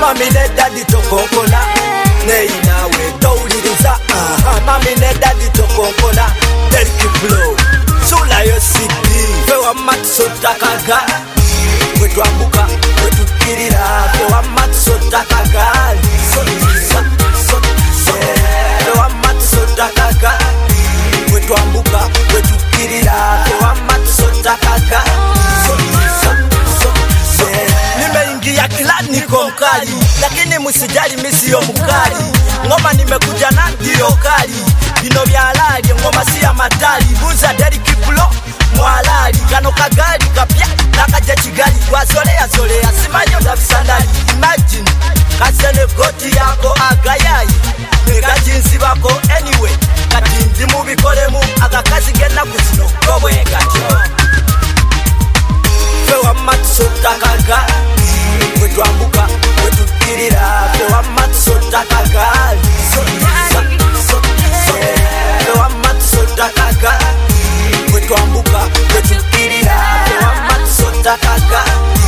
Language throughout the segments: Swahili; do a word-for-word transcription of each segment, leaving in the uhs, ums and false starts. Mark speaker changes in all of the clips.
Speaker 1: Mami ne daddy tokonkona Nei nawe towuliriza Mami ne daddy tokonkona Deriki flow Sula yo sidi Fewa matso takaga Wetwambuka wetukirira Fewa matso takaga Sota sota Fewa matso takaga Wetwambuka wetukirira Fewa matso takaga Nimeingia kilani kwa mkali Lakini musijali misiyo mkali Ngoma nimekuja na ndio kali Bino vya halali ngoma siya matali Buza Deriki Flow mwalali Kano kagali kapya Nakaja chigali Wazolea zolea Simanyo da visandali Imagine Kasene goti yako agayayi Nega jinsi bako anyway Kati ndi mubikolemu Agakazi gena kuzino Kowe gacho Fewa matso takaga Wetwambuka wetukirira Fewa matso takaga Fewa matso takaga Wetwambuka wetukirira Fewa matso takaga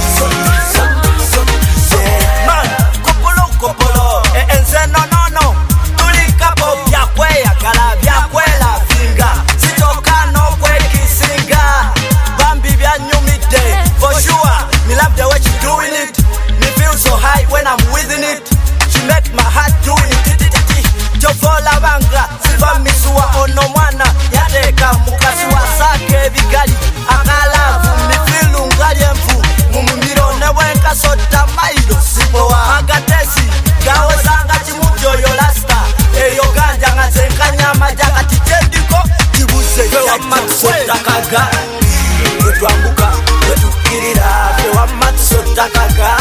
Speaker 1: Man, kopolo kopolo E enze no no no Tulikapo vyakwe yakala vyakwe la finga Sitoka no kwe kisinga Bambi vya nyumite For sure, me love the way she doing it Me feel so high when I'm within it She make my heart doing it Jofola banga, siva misuwa ono mwana Yateka mukasuwa sake vigali Akalavu, me feel ungali mfu Mumumiro neweka sota mairo sipowa Agatesi, gawo zanga chimujo yo lasta Eyo ganja ngazenga nyama jaka titendiko Jibuze fewa matso takaga Wetwambuka wetukirira Fewa matso takaga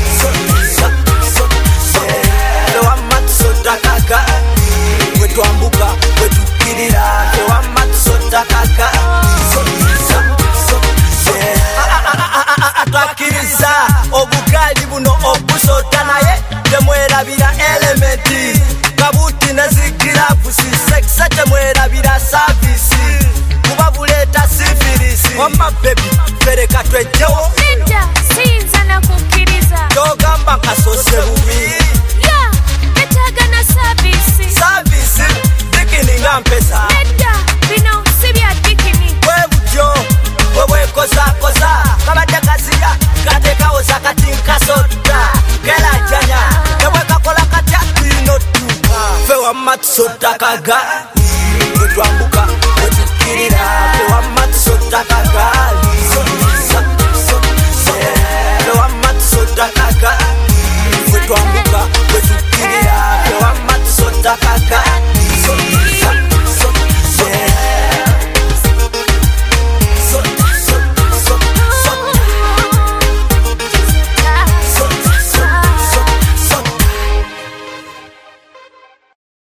Speaker 1: Fewa matso takaga Wetwambuka wetukirira Fewa matso takaga Atwakiriza obugali buno obusota naye temwerabira elementi Kabuti nezigirafu si sexa temwerabira service Kuba buleta sifilisi Wama baby pereka twejewo
Speaker 2: Nenda sinza na kukiriza
Speaker 1: Togamba kasose bubi
Speaker 2: Ya netaga na service
Speaker 1: Service dikini nga mpesa
Speaker 2: Nenda bino sibya dikini
Speaker 1: Webutyo wewe koza koza Kabate kaziya kateka oza katinka sota Kela janya Ewe kakola katya tuinotuka Fewa matso takaga Wetwambuka wetukirira Fewa matso takaga Fewa matso takaga Wetwambuka wetukirira Fewa matso takaga